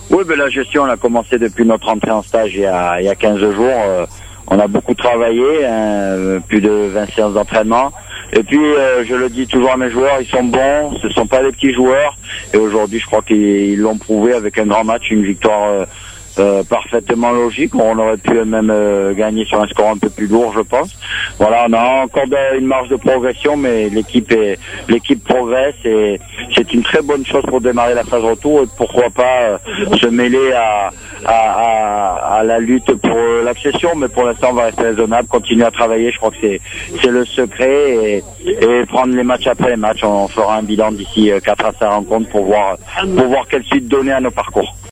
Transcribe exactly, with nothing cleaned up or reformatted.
Oui, ben la gestion, on a commencé depuis notre entrée en stage il y a, il y a quinze jours. Euh, on a beaucoup travaillé, hein, plus de vingt séances d'entraînement. Et puis, euh, je le dis toujours à mes joueurs, ils sont bons, ce sont pas des petits joueurs. Et aujourd'hui, je crois qu'ils l'ont prouvé avec un grand match, une victoire euh, euh, parfaitement logique. On aurait pu même euh, gagner sur un score un peu plus lourd, je pense. Voilà, on a encore de, une marge de progression, mais l'équipe est, l'équipe progresse et c'est une très bonne chose pour démarrer la phase retour. Et pourquoi pas euh, se mêler à, à, à, à la lutte pour euh, l'accession, mais pour l'instant, on va rester raisonnable, continuer à travailler. Je crois que c'est, c'est le secret et, et prendre les matchs après les matchs. On fera un bilan d'ici quatre à cinq rencontres pour voir, pour voir quelle suite donner à nos parcours.